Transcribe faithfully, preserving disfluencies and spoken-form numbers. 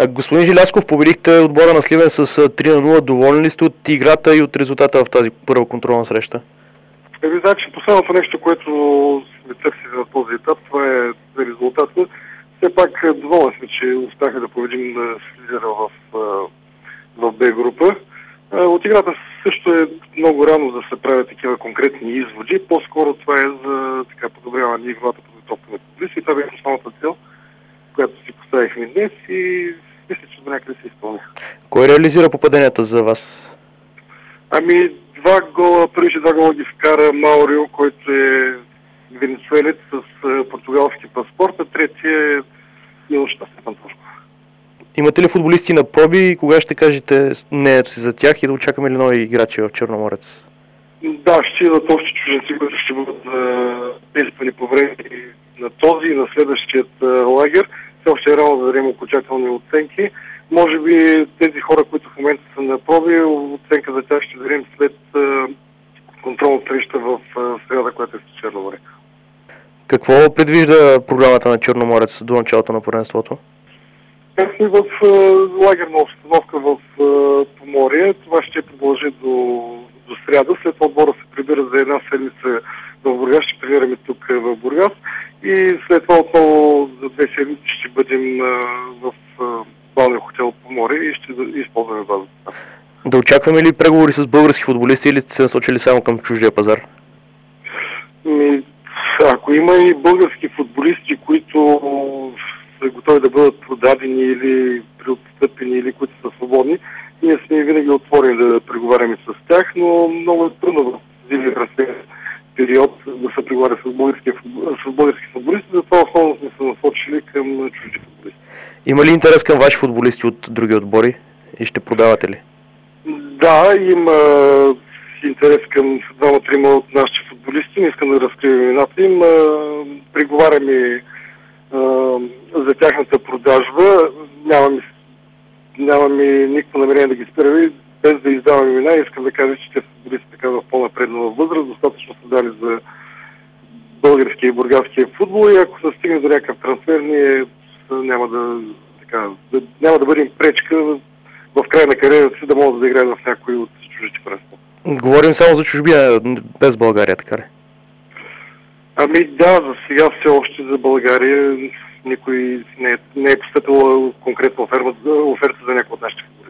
Господин Желязков, победихте отбора на Сливен с три на нула. Доволен ли сте от играта и от резултата в тази първа контролна среща? Еми, значи, последното нещо, което сме търсили на този етап, това е резултата. Все пак доволен сме, че успяхме да победим лидера в, в Б група. От играта също е много рано да се правят такива конкретни изводи. По-скоро това е за така, подобряване на игровата подготовка на футболисти. И това беше основната цел, която си поставихме днес и мисля, че до някъде се изпълня. Кой реализира попаденията за вас? Ами, два гола, първите два гола ги вкара Маурио, който е венецуелец с португалски паспорт, а третия е Милош Пантошков. Имате ли футболисти на проби и кога ще кажете мнението си за тях и да очакваме ли нови играчи в Черноморец? Да, ще идват още чужденци, които ще бъдат действани по време на този и на следващият лагер. Все още е рано да дадем окончателни оценки. Може би тези хора, които в момента са на проби, оценка за тях ще дадем след контролна среща в среда, която е с Черноморе. Какво предвижда програмата на Черноморец до началото на първенството? Както и в лагерна обстановка в Поморие, това ще продължи до, до сряда. След това отбора се прибира за една седмица в Бургас, ще тренираме тук в Бургас и след това отново за две седмици ще бъдем в балния хотел Поморие и ще използваме базата. Да очакваме ли преговори с български футболисти или се насочили само към чуждия пазар? Ми, ако има и български футболисти, които са готови да бъдат продадени или преотстъпени, или които са свободни, ние сме винаги отворени да преговаряме с тях, но много е трудно в зимния трансфер период да се преговаря с български, с български футболисти, затова основно сме се насочили към чужди футболисти. Има ли интерес към ваши футболисти от други отбори и ще продавате ли? Да, има интерес към двама-трима от нашите футболисти, не искам да разкривам имената им. Преговаряме за тяхната продажба. Нямаме, нямаме никакво намерение да ги спираме, без да издавам имена. Искам да кажа, че те футболисти така в по-напреднала възраст, достатъчно са дали за българския и бургаския футбол и ако се стигне до някакъв трансфер, ние няма да, така, да, няма да бъдем пречка в края на кариерата си да могат да играят в някои от чуждите пръста. Говорим само за чужбина, без България, така ли? Ами да, за сега все още за България никой не е, не е постъпила конкретна оферта, оферта за някой от нашите футболисти.